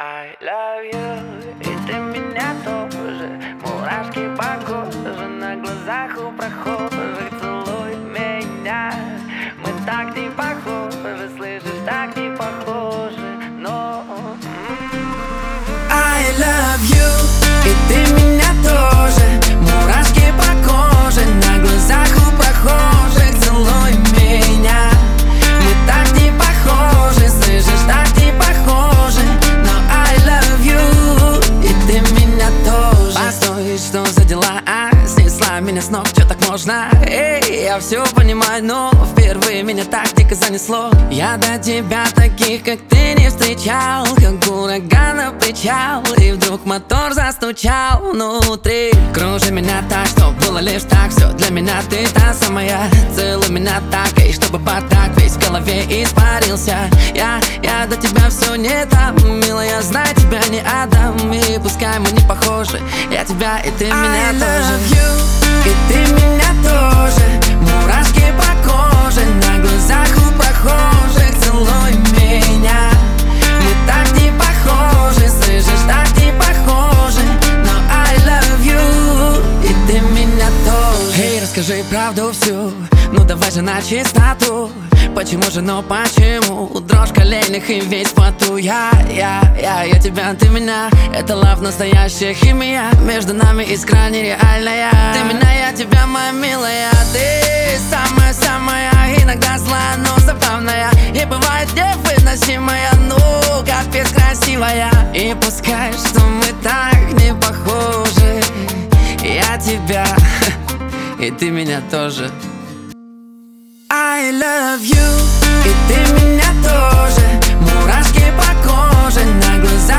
I love you, и ты меня тоже. Мурашки по коже, на глазах у прохожих. Целуй меня, мы так не похожи. Слышишь, так не похожи, но I love you, и ты меня тоже. Мурашки по коже, на глазах у прохожих. Целуй меня, мы так не похожи. Слышишь, так не похожи, но I love you, и ты меня тоже. Постой, что за дела? Снесла меня с ног, что так можно? Эй, я все понимаю, но впервые меня так дико занесло. Я до тебя таких, как ты, не встречал. Как ураган на причал, и вдруг мотор застучал внутри. Кружи меня так, что было лишь так. Все для меня ты та самая. Целуй меня так, и чтобы бардак весь в голове испарился. Я до тебя все не там, милая, знай, тебя не отдам. И пускай мы не похожи, я тебя и ты меня тоже. И ты меня тоже. Мурашки по коже, на глазах у прохожих. Целуй меня, мы так не похожи. Слышишь, так не похожи, но I love you, и ты меня тоже. Эй, расскажи правду всю, ну давай же на чистоту. Почему же, но почему? Дрожь коленях и весь в поту. Я тебя, ты меня. Это лав, настоящая химия. Между нами искра нереальная. Ты меня, я тебя, моя милая. Ты самая-самая, иногда злая, но забавная. И бывает невыносимая, ну капец красивая. И пускай, что мы так не похожи. Я тебя, и ты меня тоже. I love you, и ты меня тоже. Мурашки по коже, на глазах